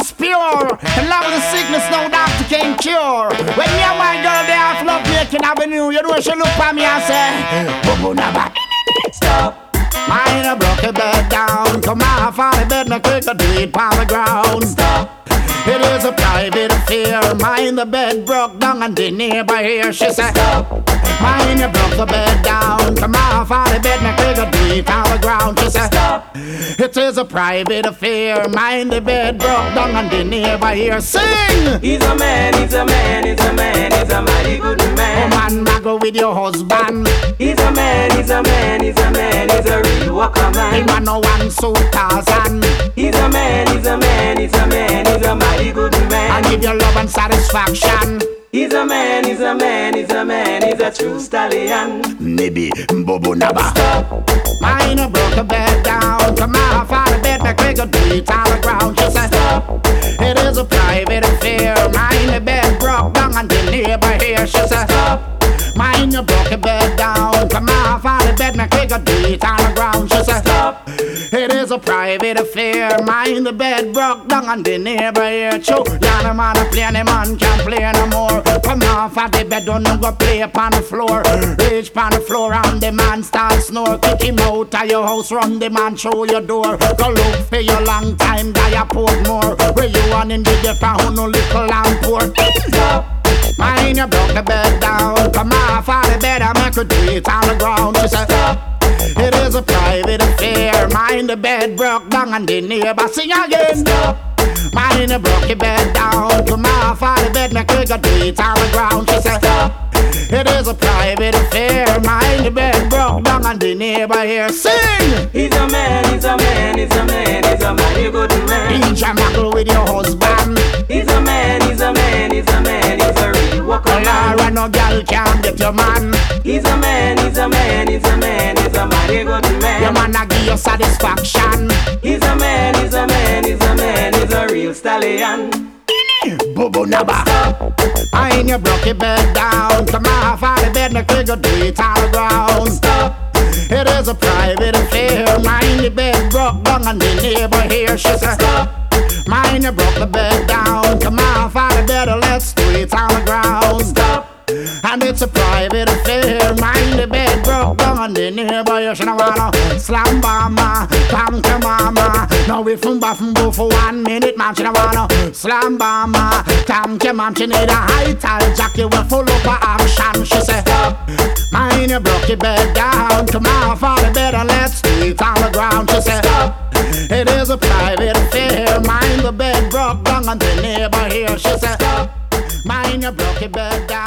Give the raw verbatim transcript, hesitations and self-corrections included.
is pure. And love is a sickness no doctor can cure. When me and my girl they have love making avenue, you know she look for me and say, Bobo Naba, stop. Mine a broke a bed down. Come off on the bed, no quick, do it on the ground. Stop. It is a private affair. Mine the bed broke down and the neighbor here. She said, stop. Mine you broke the bed down. Come off on the bed, no quick, do it on the ground. She said, stop. It is a private affair. Mine the bed broke down and the neighbor here. Sing. He's a man, he's a man, he's a man, he's a mighty good man. Oh man, go with your husband. He's a man, he's a man, he's a man, he's a real walker man. He man no one so Tarzan. He's a man, he's a man, he's a man, he's a mighty good man. And give you love and satisfaction. He's a man, he's a man, he's a man, he's a true stallion. Maybe Bobo Naba. Stop. Mine a broke a bed down. Come off on the bed, make quick, do it on the ground. She said, stop. It is a private affair. Mine the bed broke down and the neighbor here. She said, stop. Mine you broke a bed down. Come off on the bed, make quick, do it on the ground. She said, stop. It is a private affair. Mine the bed broke down and the neighbor here. Chow, yana man a play and the man can't play no more. Come off of the bed, don't no go play upon the floor. Reach upon the floor and the man start snore. Kick him out of your house, run the man through your door. Go look for your long time, die a port more. Where you want in the different who no little and poor. Stop. Mine you broke the bed down. Come off of the bed and make her do it on the ground. She said, stop. It is a private affair. Mine the bed broke down and the neighbor sing again. Stop. Mine you broke your bed down. Come off of the bed, make her do it on the ground. She said, stop. It is a private affair. Mine the bed broke down and the neighbor here sing. He's a man, he's a man, he's a man, he's a mighty good man. He's a muckle with your husband. He's a man, he's a man, he's a man, he's a real walker man. Laura, no girl can get your man. He's a man, he's a man, he's a man, he's a mighty good man. Your man a give you satisfaction. He's a man, he's a man, he's a man, he's a real stallion. Bobo Naba. Mine you broke your bed down. Come off of the bed, make quick, do it on the ground. Stop. It is a private affair. Mine the bed broke down and the neighbor here. She said, stop. Mine you broke the bed down. Come off of the bed, let's do it on the ground. Stop. And it's a private affair. Mine the bed broke down and the neighbor here. She no wanna slam mama, come to mama. Now we from Buffon go for one minute, man. She no wanna slam mama, come to mom. She need a high tile jacket with full up of action. She said, stop. Mine you broke your bed down. Come off of the bed and let's do it on the ground. She said, stop. It is a private affair. Mine the bed broke down and the neighbor here. She said, stop. Mine you broke your bed down.